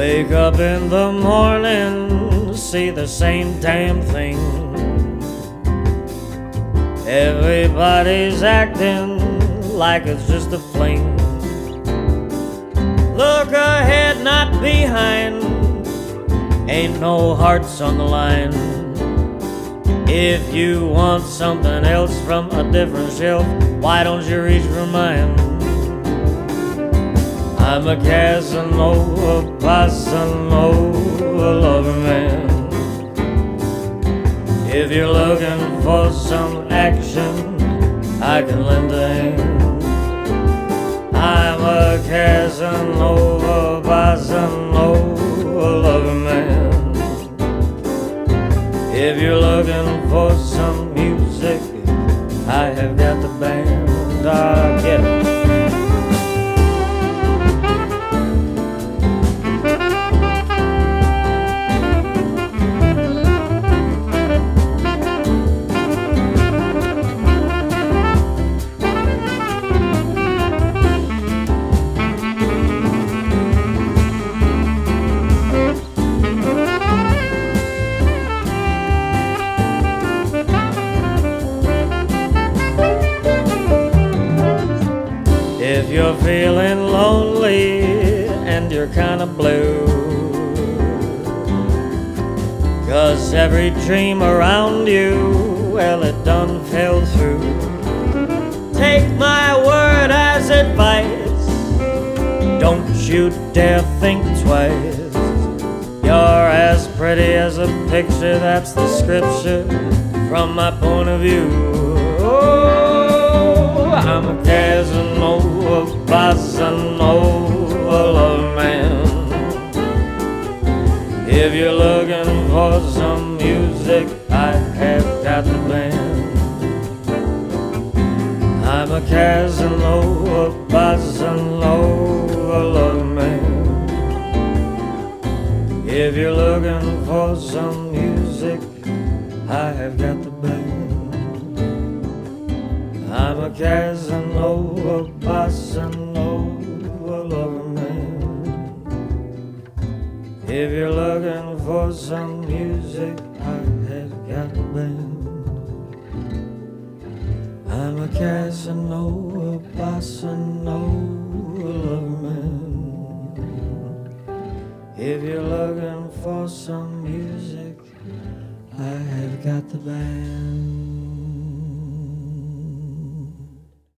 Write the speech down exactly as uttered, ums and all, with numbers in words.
Wake up in the morning, see the same damn thing. Everybody's acting like it's just a fling. Look ahead, not behind. Ain't no hearts on the line. If you want something else from a different shelf, why don't you reach for mine? I'm a Casanova, Bossa-Nova lover man. If you're looking for some action, I can lend a hand. I'm a Casanova, Bossa-Nova lover man. If you're looking for some music, I have got the band. I'll get it. If you're feeling lonely and you're kinda blue, 'cause every dream around you, well, it done fell through, take my word as advice, don't you dare think twice. You're as pretty as a picture, that's the scripture from my point of view. Oh, I'm a Casanova, Bossa-Nova lover man. If you're looking for some music, I have got the band. I'm a Casanova, Bossa-Nova lover man. If you're looking for some music, I have got the band. I'm a Casanova, Bossa-Nova lover man. If you're looking for some music, I have got a band. I'm a Casanova, Bossa-Nova lover man. If you're looking for some music, I have got the band.